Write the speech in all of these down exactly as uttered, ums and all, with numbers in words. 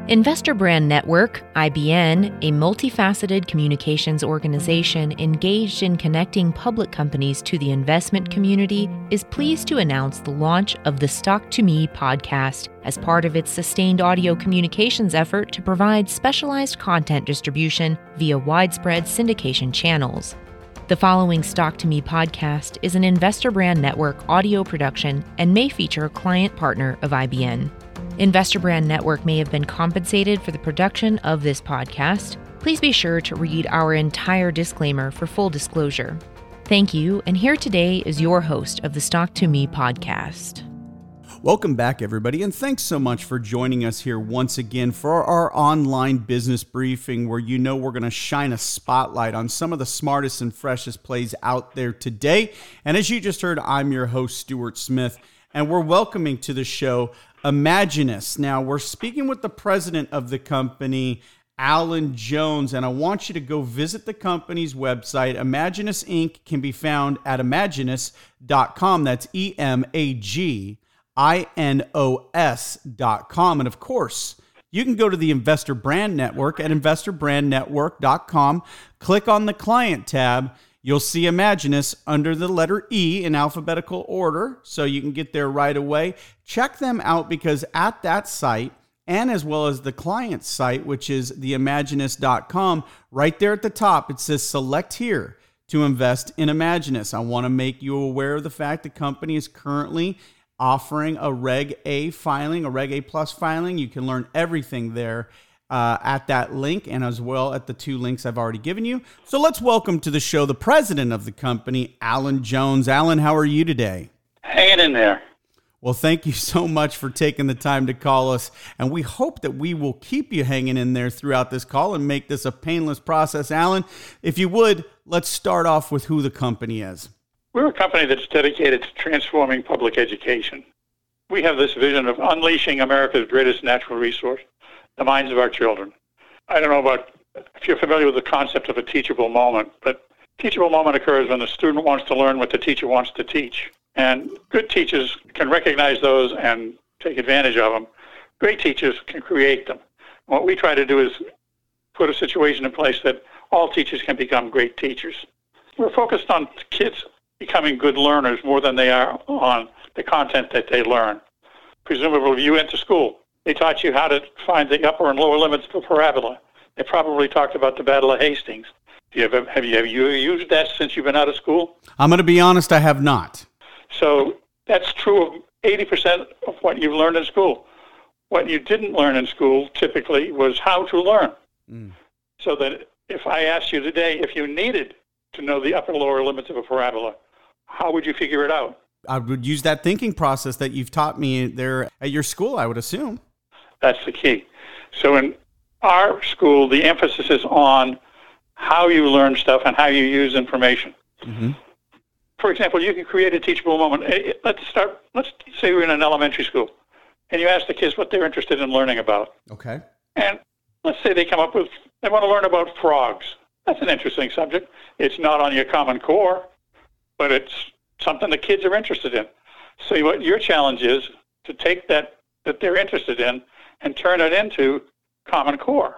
Investor Brand Network, I B N, a multifaceted communications organization engaged in connecting public companies to the investment community, is pleased to announce the launch of the Stock to Me podcast as part of its sustained audio communications effort to provide specialized content distribution via widespread syndication channels. The following Stock to Me podcast is an Investor Brand Network audio production and may feature a client partner of I B N. Investor Brand Network may have been compensated for the production of this podcast. Please be sure to read our entire disclaimer for full disclosure. Thank you, and here today is your host of the Stock to Me podcast. Welcome back, everybody, and thanks so much for joining us here once again for our online business briefing, where you know we're going to shine a spotlight on some of the smartest and freshest plays out there today. And as you just heard, I'm your host, Stuart Smith, and we're welcoming to the show Imaginus. Now, we're speaking with the president of the company, Alan Jones, and I want you to go visit the company's website. Imaginus Incorporated can be found at imaginus dot com. That's E M A G I N O S dot com. And of course, you can go to the Investor Brand Network at investor brand network dot com. Click on the Client tab. You'll see Imaginus under the letter E in alphabetical order, so you can get there right away. Check them out, because at that site, and as well as the client site, which is the imaginus dot com, right there at the top, it says select here to invest in Imaginus. I want to make you aware of the fact the company is currently offering a Reg A filing, a Reg A Plus filing. You can learn everything there uh, at that link, and as well at the two links I've already given you. So let's welcome to the show the president of the company, Alan Jones. Alan, how are you today? Hanging in there. Well, thank you so much for taking the time to call us, and we hope that we will keep you hanging in there throughout this call and make this a painless process. Alan, if you would, let's start off with who the company is. We're a company that's dedicated to transforming public education. We have this vision of unleashing America's greatest natural resource, the minds of our children. I don't know about if you're familiar with the concept of a teachable moment, but teachable moment occurs when the student wants to learn what the teacher wants to teach. And good teachers can recognize those and take advantage of them. Great teachers can create them. What we try to do is put a situation in place that all teachers can become great teachers. We're focused on kids becoming good learners more than they are on the content that they learn. Presumably, you went to school. They taught you how to find the upper and lower limits of a parabola. They probably talked about the Battle of Hastings. Do you have, have, you, have you used that since you've been out of school? I'm going to be honest, I have not. So that's true of eighty percent of what you've learned in school. What you didn't learn in school typically was how to learn. Mm. So that if I asked you today if you needed to know the upper and lower limits of a parabola, how would you figure it out? I would use that thinking process that you've taught me there at your school, I would assume. That's the key. So in our school, the emphasis is on how you learn stuff and how you use information. Mm-hmm. For example, you can create a teachable moment. Let's start, let's say we're in an elementary school, and you ask the kids what they're interested in learning about. Okay. And let's say they come up with, they want to learn about frogs. That's an interesting subject. It's not on your Common Core, but it's something the kids are interested in. So what your challenge is to take that that they're interested in and turn it into Common Core.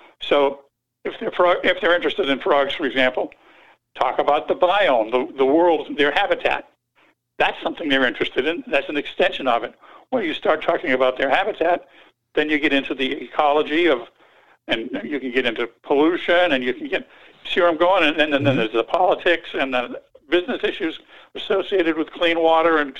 So if they're frog, if they're interested in frogs, for example, talk about the biome, the, the world, their habitat. That's something they're interested in. That's an extension of it. When you start talking about their habitat, then you get into the ecology of, and you can get into pollution, and you can get, see where I'm going, and, and, and then there's the politics and the business issues associated with clean water, and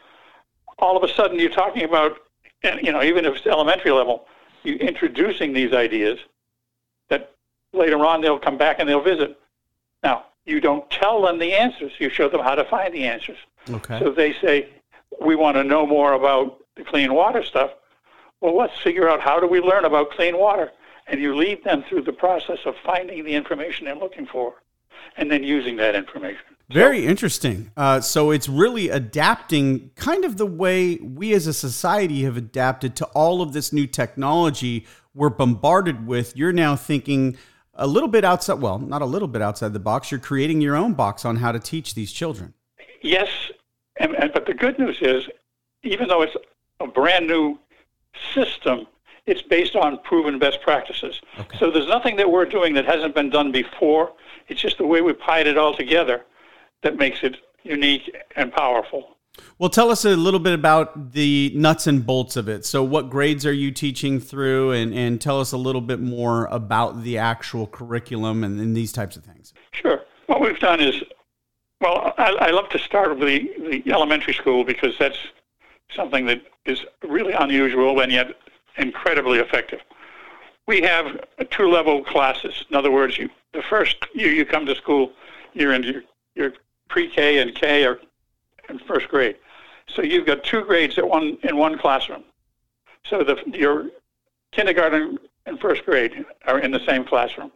all of a sudden you're talking about, you know, even if it's elementary level, you're introducing these ideas that later on they'll come back and they'll visit. Now, you don't tell them the answers. You show them how to find the answers. Okay. So they say, we want to know more about the clean water stuff. Well, let's figure out how do we learn about clean water. And you lead them through the process of finding the information they're looking for and then using that information. Very interesting. Uh, so it's really adapting kind of the way we as a society have adapted to all of this new technology we're bombarded with. You're now thinking a little bit outside, well, not a little bit outside the box. You're creating your own box on how to teach these children. Yes, and, and but the good news is, even though it's a brand new system, It's based on proven best practices. Okay. So there's nothing that we're doing that hasn't been done before. It's just the way we pied it all together that makes it unique and powerful. Well, tell us a little bit about the nuts and bolts of it. So what grades are you teaching through, and, and tell us a little bit more about the actual curriculum and, and these types of things. Sure. What we've done is, well, I, I love to start with the, the elementary school because that's something that is really unusual and yet incredibly effective. We have two-level classes. In other words, you, the first year you come to school, you're in your, your pre-K and K are in first grade. So you've got two grades at one in one classroom. So the, your kindergarten and first grade are in the same classroom.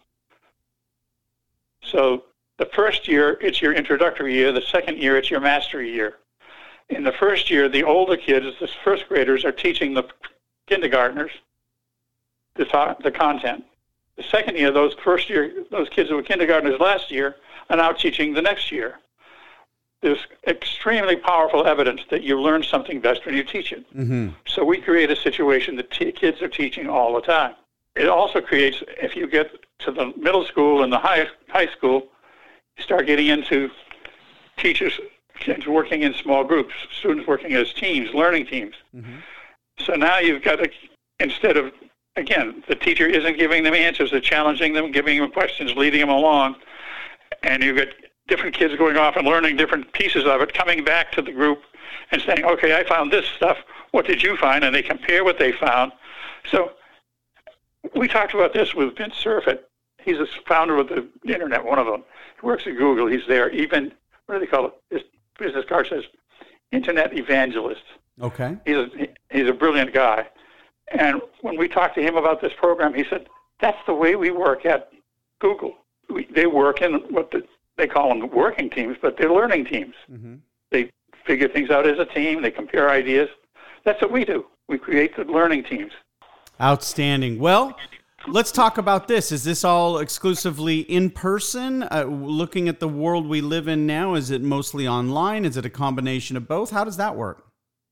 So the first year, it's your introductory year. The second year, it's your mastery year. In the first year, the older kids, the first graders, are teaching the kindergartners the, ta- the content. The second year, those first year, those kids who were kindergartners last year are now teaching the next year. There's extremely powerful evidence that you learn something best when you teach it. Mm-hmm. So we create a situation that t- kids are teaching all the time. It also creates, if you get to the middle school and the high high school, you start getting into teachers, kids working in small groups, students working as teams, learning teams. Mm-hmm. So now you've got to, instead of, again, the teacher isn't giving them answers, they're challenging them, giving them questions, leading them along, and you've got different kids going off and learning different pieces of it, coming back to the group and saying, okay, I found this stuff. What did you find? And they compare what they found. So we talked about this with Vint Cerf. He's a founder of the internet, one of them. He works at Google. He's there. Even, what do they call it? His business card says internet evangelist. Okay. He's a, he's a brilliant guy. And when we talked to him about this program, he said, that's the way we work at Google. We, they work in what the They call them working teams, but they're learning teams. Mm-hmm. They figure things out as a team. They compare ideas. That's what we do. We create the learning teams. Outstanding. Well, let's talk about this. Is this all exclusively in person? Uh, looking at the world we live in now, is it mostly online? Is it a combination of both? How does that work?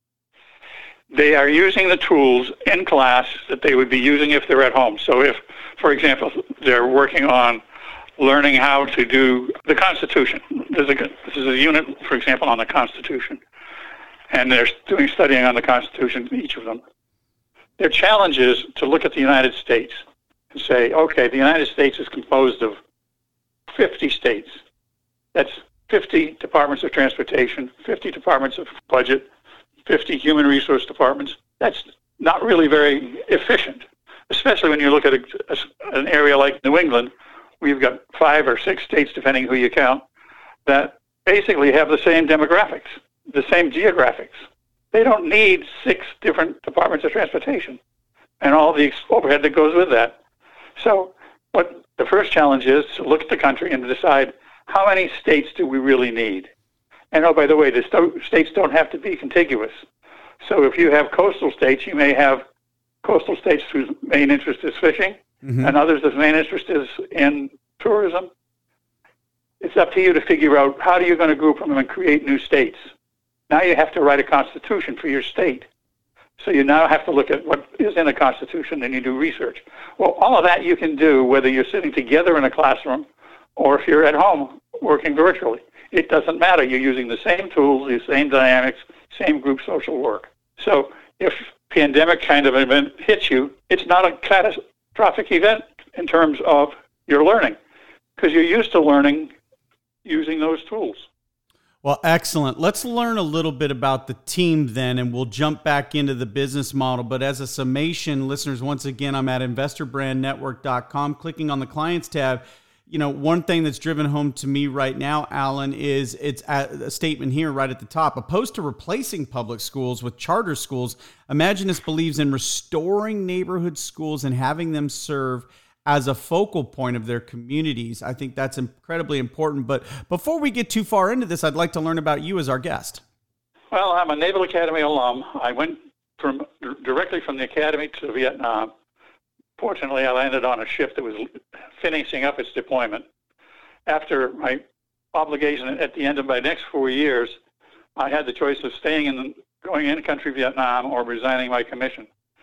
They are using the tools in class that they would be using if they're at home. So if, for example, they're working on learning how to do the Constitution. There's a, this is a unit, for example, on the Constitution. And they're doing studying on the Constitution, each of them. Their challenge is to look at the United States and say, okay, the United States is composed of fifty states. That's fifty departments of transportation, fifty departments of budget, fifty human resource departments. That's not really very efficient, especially when you look at a, a, an area like New England. We've got five or six states, depending who you count, that basically have the same demographics, the same geographics. They don't need six different departments of transportation and all the overhead that goes with that. So what the first challenge is to look at the country and decide how many states do we really need. And oh, by the way, the st- states don't have to be contiguous. So if you have coastal states, you may have coastal states whose main interest is fishing, mm-hmm. and others whose main interest is in tourism. It's up to you to figure out how are you going to group them and create new states. Now you have to write a constitution for your state. So you now have to look at what is in a constitution and you do research. Well, all of that you can do whether you're sitting together in a classroom or if you're at home working virtually. It doesn't matter. You're using the same tools, the same dynamics, same group social work. So if pandemic kind of event hits you, it's not a catastrophic event in terms of your learning because you're used to learning using those tools. Well, excellent. Let's learn a little bit about the team then, and we'll jump back into the business model. But as a summation, listeners, once again, I'm at investor brand network dot com, clicking on the Clients tab. You know, one thing that's driven home to me right now, Alan, is it's a statement here right at the top. Opposed to replacing public schools with charter schools, Imaginus believes in restoring neighborhood schools and having them serve as a focal point of their communities. I think that's incredibly important. But before we get too far into this, I'd like to learn about you as our guest. Well, I'm a Naval Academy alum. I went from directly from the Academy to Vietnam. Fortunately, I landed on a ship that was finishing up its deployment. After my obligation at the end of my next four years, I had the choice of staying in, going in country Vietnam or resigning my commission.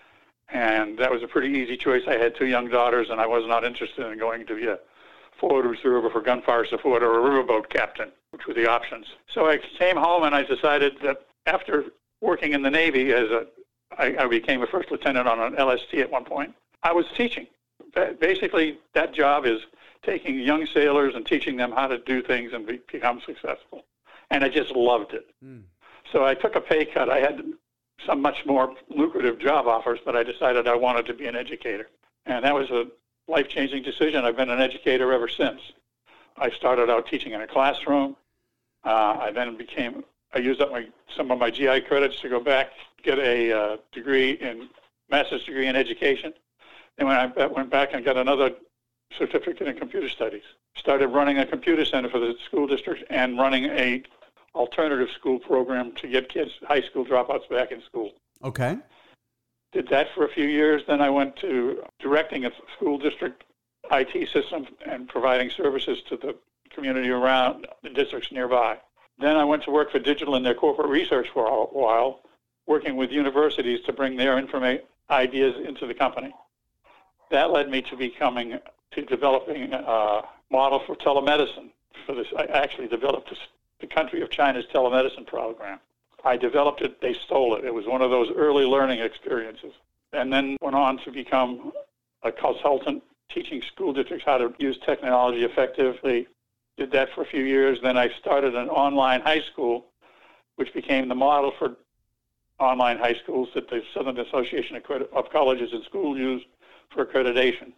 And that was a pretty easy choice. I had two young daughters, and I was not interested in going to be a forward observer for gunfire support or a riverboat captain, which were the options. So I came home, and I decided that after working in the Navy, as a, I, I became a first lieutenant on an L S T at one point, I was teaching. Basically, that job is taking young sailors and teaching them how to do things and be, become successful. And I just loved it. Mm. So I took a pay cut. I had some much more lucrative job offers, but I decided I wanted to be an educator. And that was a life-changing decision. I've been an educator ever since. I started out teaching in a classroom. Uh, I then became, I used up my some of my G I credits to go back, get a uh, degree in, master's degree in education. Then when I went back and got another certificate in computer studies, started running a computer center for the school district and running a alternative school program to get kids, high school dropouts, back in school. Okay. Did that for a few years. Then I went to directing a school district I T system and providing services to the community around the districts nearby. Then I went to work for Digital in their corporate research for a while, working with universities to bring their informa- ideas into the company. That led me to becoming, to developing a model for telemedicine. For this, I actually developed this the country of China's telemedicine program. I developed it, they stole it. It was one of those early learning experiences. And then went on to become a consultant, teaching school districts how to use technology effectively. Did that for a few years. Then I started an online high school, which became the model for online high schools that the Southern Association of Colleges and Schools use for accreditation.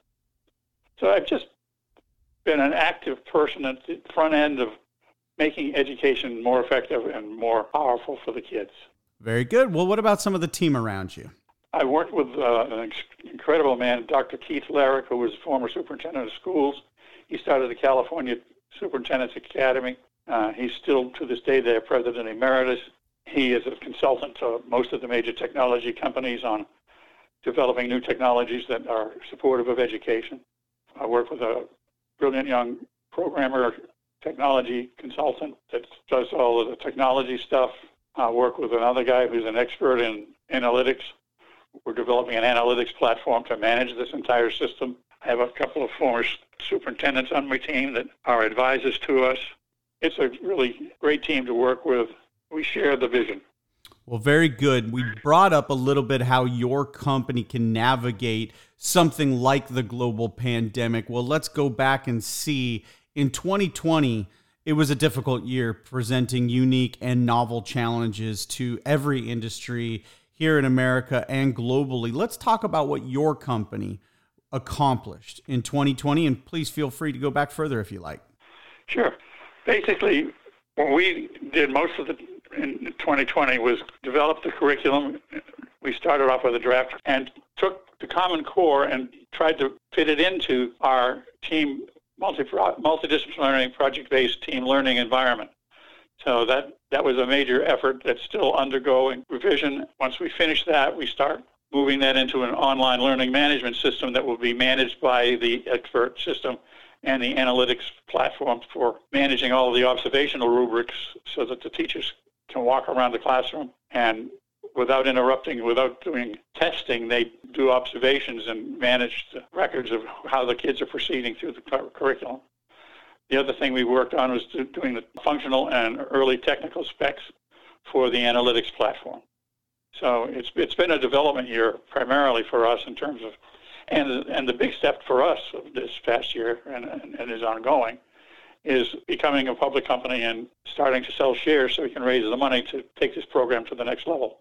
So I've just been an active person at the front end of making education more effective and more powerful for the kids. Very good. Well, what about some of the team around you? I worked with uh, an incredible man, Doctor Keith Larrick, who was former superintendent of schools. He started the California Superintendent's Academy. Uh, he's still, to this day, their president emeritus. He is a consultant to most of the major technology companies on developing new technologies that are supportive of education. I work with a brilliant young programmer, technology consultant that does all of the technology stuff. I work with another guy who's an expert in analytics. We're developing an analytics platform to manage this entire system. I have a couple of former superintendents on my team that are advisors to us. It's a really great team to work with. We share the vision. Well, very good. We brought up a little bit how your company can navigate something like the global pandemic. Well, let's go back and see. In twenty twenty, it was a difficult year, presenting unique and novel challenges to every industry here in America and globally. Let's talk about what your company accomplished in twenty twenty, and please feel free to go back further if you like. Sure. Basically, what we did most of the in twenty twenty was develop the curriculum. We started off with a draft and took the Common Core and tried to fit it into our team multi multidisciplinary project-based team learning environment. So that that was a major effort that's still undergoing revision. Once we finish that, we start moving that into an online learning management system that will be managed by the expert system and the analytics platform for managing all of the observational rubrics so that the teachers can walk around the classroom and without interrupting, without doing testing, they do observations and manage the records of how the kids are proceeding through the curriculum. The other thing we worked on was doing the functional and early technical specs for the analytics platform. So it's it's been a development year primarily for us in terms of, and and the big step for us this past year and, and, and is ongoing, is becoming a public company and starting to sell shares so we can raise the money to take this program to the next level.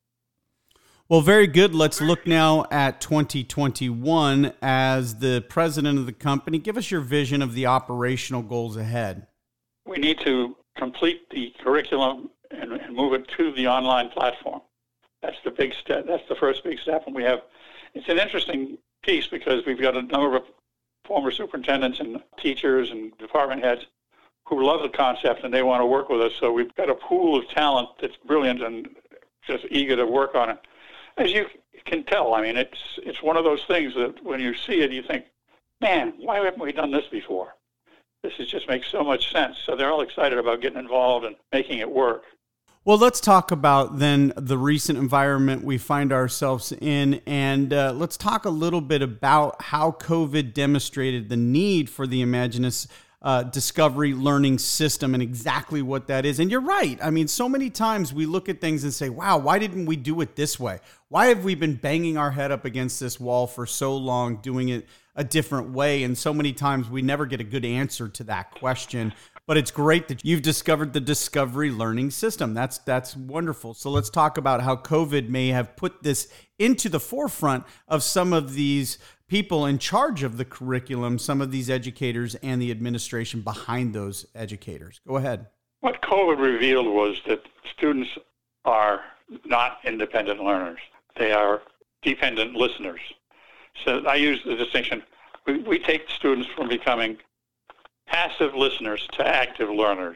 Well, very good. Let's look now at twenty twenty-one. As the president of the company, give us your vision of the operational goals ahead. We need to complete the curriculum and, and move it to the online platform. That's the big step. That's the first big step. And we have, it's an interesting piece because we've got a number of former superintendents and teachers and department heads who love the concept and they want to work with us. So we've got a pool of talent that's brilliant and just eager to work on it. As you can tell, I mean, it's it's one of those things that when you see it, you think, man, why haven't we done this before? This is just makes so much sense. So they're all excited about getting involved and making it work. Well, let's talk about then the recent environment we find ourselves in, and uh, let's talk a little bit about how COVID demonstrated the need for the Imaginus uh, discovery learning system and exactly what that is. And you're right. I mean, so many times we look at things and say, wow, why didn't we do it this way? Why have we been banging our head up against this wall for so long, doing it a different way? And so many times we never get a good answer to that question. But it's great that you've discovered the discovery learning system. That's that's wonderful. So let's talk about how COVID may have put this into the forefront of some of these people in charge of the curriculum, some of these educators and the administration behind those educators. Go ahead. What COVID revealed was that students are not independent learners. They are dependent listeners. So I use the distinction. We, we take students from becoming passive listeners to active learners.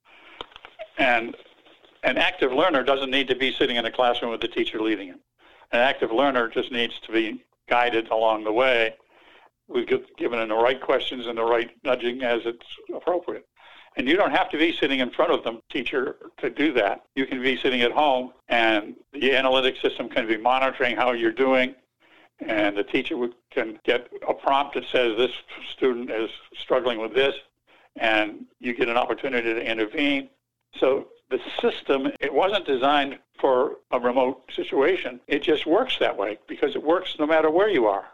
And an active learner doesn't need to be sitting in a classroom with the teacher leading him. An active learner just needs to be guided along the way. We've given them the right questions and the right nudging as it's appropriate. And you don't have to be sitting in front of them, teacher, to do that. You can be sitting at home, and the analytic system can be monitoring how you're doing, and the teacher would, can get a prompt that says this student is struggling with this, and you get an opportunity to intervene. So the system, it wasn't designed for a remote situation. It just works that way because it works no matter where you are.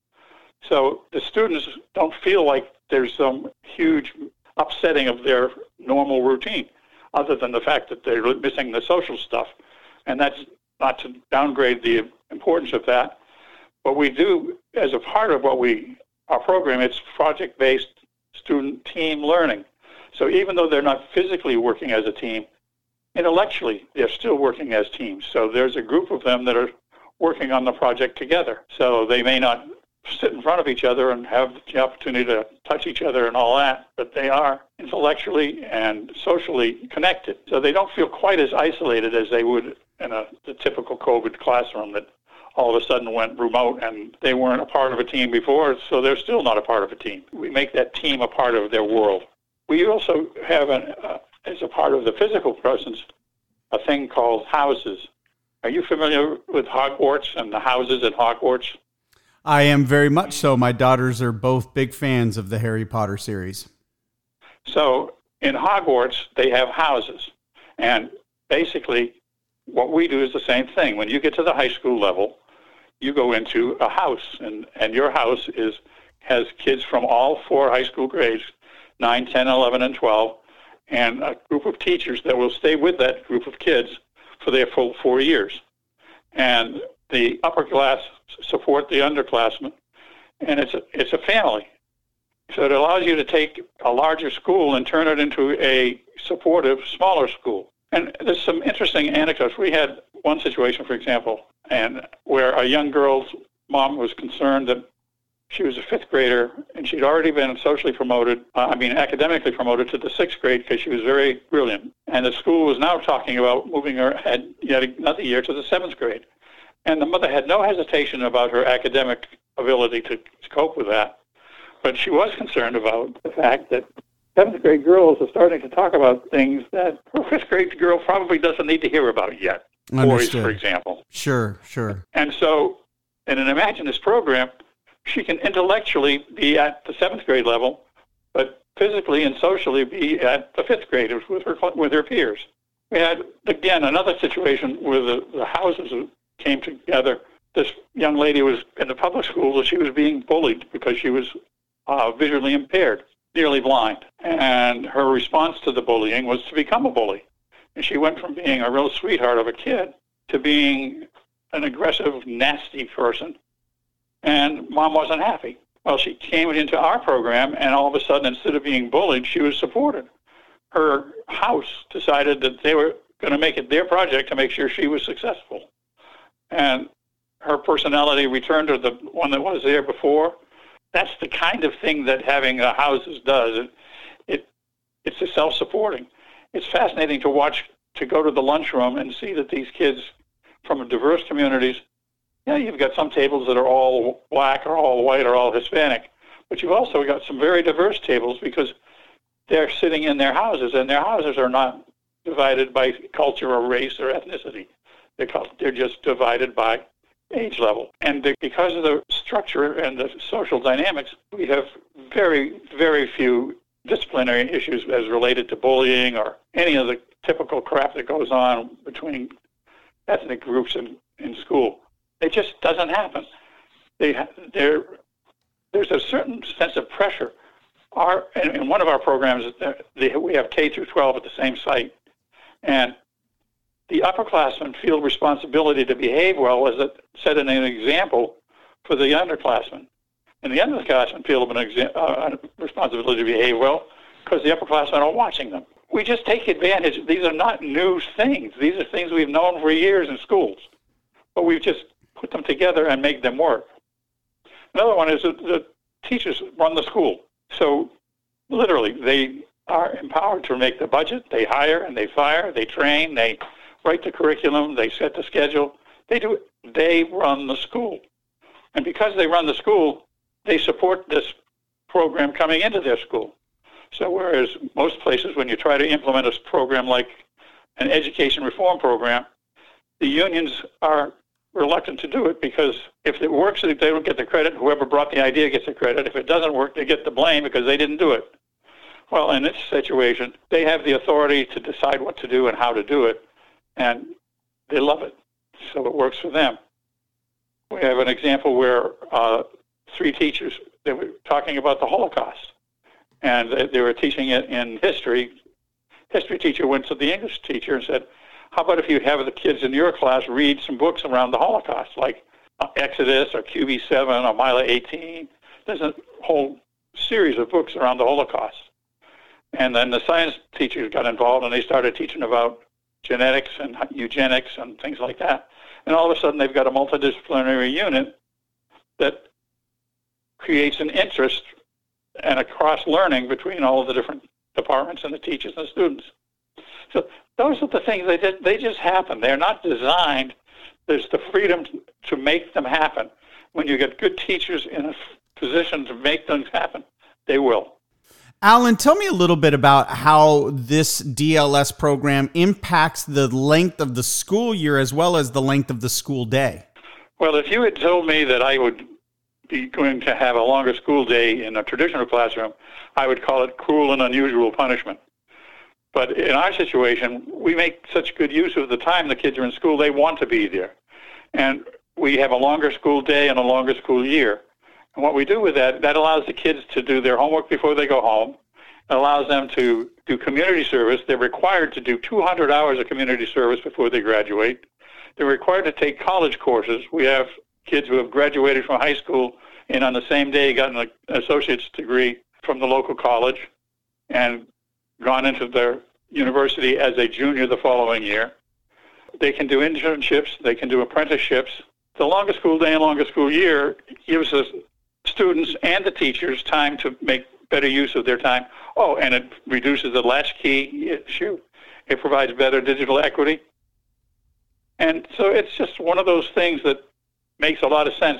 So the students don't feel like there's some huge upsetting of their normal routine, other than the fact that they're missing the social stuff. And that's not to downgrade the importance of that. But we do, as a part of what we, our program, it's project-based student team learning. So even though they're not physically working as a team, intellectually, they're still working as teams. So there's a group of them that are working on the project together. So they may not sit in front of each other and have the opportunity to touch each other and all that, but they are intellectually and socially connected. So they don't feel quite as isolated as they would in a, the typical COVID classroom that all of a sudden went remote and they weren't a part of a team before, so they're still not a part of a team. We make that team a part of their world. We also have, an, uh, as a part of the physical presence, a thing called houses. Are you familiar with Hogwarts and the houses at Hogwarts? I am very much so. My daughters are both big fans of the Harry Potter series. So in Hogwarts, they have houses. And basically, what we do is the same thing. When you get to the high school level, you go into a house, and, and your house is has kids from all four high school grades, nine, ten, eleven, and twelve, and a group of teachers that will stay with that group of kids for their full four years. And the upper class support the underclassmen, and it's a, it's a family. So it allows you to take a larger school and turn it into a supportive, smaller school. And there's some interesting anecdotes. We had one situation, for example, and where a young girl's mom was concerned that she was a fifth grader, and she'd already been socially promoted, uh, I mean academically promoted to the sixth grade because she was very brilliant. And the school was now talking about moving her ahead yet another year to the seventh grade. And the mother had no hesitation about her academic ability to cope with that. But she was concerned about the fact that seventh grade girls are starting to talk about things that her fifth grade girl probably doesn't need to hear about yet. Understood. Boys, for example. Sure, sure. And so in an Imaginus program, she can intellectually be at the seventh grade level, but physically and socially be at the fifth grade with her with her peers. We had, again, another situation where the, the houses came together. This young lady was in the public school, and she was being bullied because she was uh, visually impaired, nearly blind. And her response to the bullying was to become a bully. And she went from being a real sweetheart of a kid to being an aggressive, nasty person. And mom wasn't happy. Well, she came into our program, and all of a sudden, instead of being bullied, she was supported. Her house decided that they were going to make it their project to make sure she was successful. And her personality returned to the one that was there before. That's the kind of thing that having a houses does. It, it it's a self-supporting. It's fascinating to watch, to go to the lunchroom and see that these kids from diverse communities, yeah, you've got some tables that are all black or all white or all Hispanic, but you've also got some very diverse tables because they're sitting in their houses, and their houses are not divided by culture or race or ethnicity. They're, called, they're just divided by age level. And they, because of the structure and the social dynamics, we have very, very few disciplinary issues as related to bullying or any of the typical crap that goes on between ethnic groups in, in school. It just doesn't happen. They, there's a certain sense of pressure. Our, in, in one of our programs, they, we have K through twelve at the same site, and the upperclassmen feel responsibility to behave well as it set an example for the underclassmen. And the underclassmen feel an exa- uh, responsibility to behave well because the upperclassmen are watching them. We just take advantage. These are not new things. These are things we've known for years in schools, but we've just put them together and make them work. Another one is that the teachers run the school. So literally, they are empowered to make the budget. They hire and they fire. They train. They write the curriculum. They set the schedule. They do it. They run the school. And because they run the school, they support this program coming into their school. So whereas most places, when you try to implement a program like an education reform program, the unions are reluctant to do it because if it works, they don't get the credit. Whoever brought the idea gets the credit. If it doesn't work, they get the blame because they didn't do it. Well, in this situation, they have the authority to decide what to do and how to do it, and they love it. So it works for them. We have an example where uh, three teachers, they were talking about the Holocaust, and they, they were teaching it in history. History teacher went to the English teacher and said, how about if you have the kids in your class read some books around the Holocaust, like Exodus or Q B seven or Mila eighteen? There's a whole series of books around the Holocaust. And then the science teachers got involved, and they started teaching about genetics and eugenics and things like that. And all of a sudden, they've got a multidisciplinary unit that creates an interest and a cross-learning between all of the different departments and the teachers and the students. So those are the things they did. They just happen. They're not designed. There's the freedom to make them happen. When you get good teachers in a position to make things happen, they will. Alan, tell me a little bit about how this D L S program impacts the length of the school year as well as the length of the school day. Well, if you had told me that I would be going to have a longer school day in a traditional classroom, I would call it cruel and unusual punishment. But in our situation, we make such good use of the time the kids are in school, they want to be there. And we have a longer school day and a longer school year. And what we do with that, that allows the kids to do their homework before they go home. It allows them to do community service. They're required to do two hundred hours of community service before they graduate. They're required to take college courses. We have kids who have graduated from high school and on the same day got an associate's degree from the local college and gone into their university as a junior the following year. They can do internships. They can do apprenticeships. The longer school day and longer school year gives the students and the teachers time to make better use of their time. Oh, and it reduces the latchkey issue. It provides better digital equity. And so it's just one of those things that makes a lot of sense.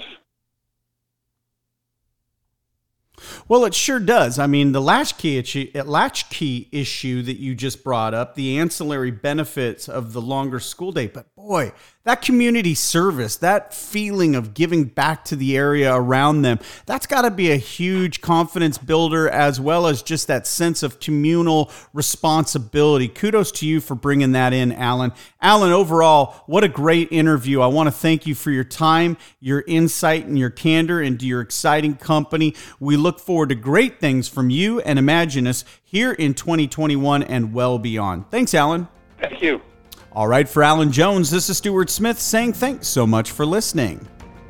Well, it sure does. I mean, the latchkey issue, latchkey issue that you just brought up, the ancillary benefits of the longer school day. But boy, that community service, that feeling of giving back to the area around them, that's got to be a huge confidence builder as well as just that sense of communal responsibility. Kudos to you for bringing that in, Alan. Alan, overall, what a great interview. I want to thank you for your time, your insight, and your candor into your exciting company. We look forward to great things from you and Imaginus here in twenty twenty-one and well beyond. Thanks, Alan. Thank you. All right, for Alan Jones, this is Stuart Smith saying thanks so much for listening.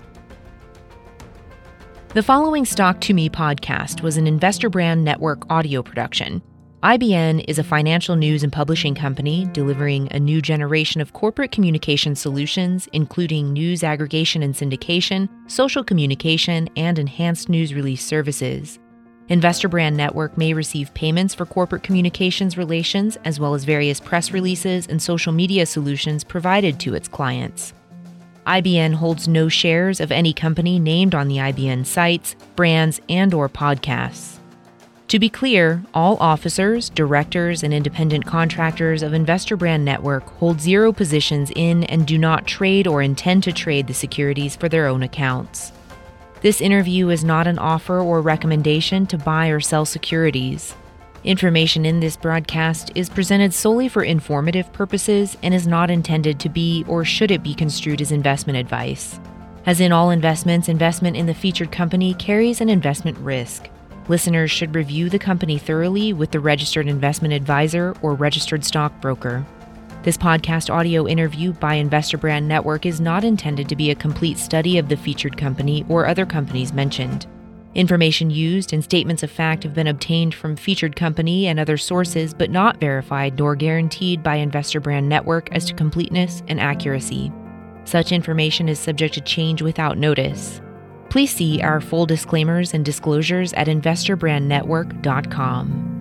The following Stock to Me podcast was an Investor Brand Network audio production. I B N is a financial news and publishing company delivering a new generation of corporate communication solutions, including news aggregation and syndication, social communication, and enhanced news release services. Investor Brand Network may receive payments for corporate communications relations, as well as various press releases and social media solutions provided to its clients. I B N holds no shares of any company named on the I B N sites, brands, and/or podcasts. To be clear, all officers, directors, and independent contractors of Investor Brand Network hold zero positions in and do not trade or intend to trade the securities for their own accounts. This interview is not an offer or recommendation to buy or sell securities. Information in this broadcast is presented solely for informative purposes and is not intended to be or should it be construed as investment advice. As in all investments, investment in the featured company carries an investment risk. Listeners should review the company thoroughly with the registered investment advisor or registered stockbroker. This podcast audio interview by Investor Brand Network is not intended to be a complete study of the featured company or other companies mentioned. Information used and statements of fact have been obtained from featured company and other sources, but not verified nor guaranteed by Investor Brand Network as to completeness and accuracy. Such information is subject to change without notice. Please see our full disclaimers and disclosures at investor brand network dot com.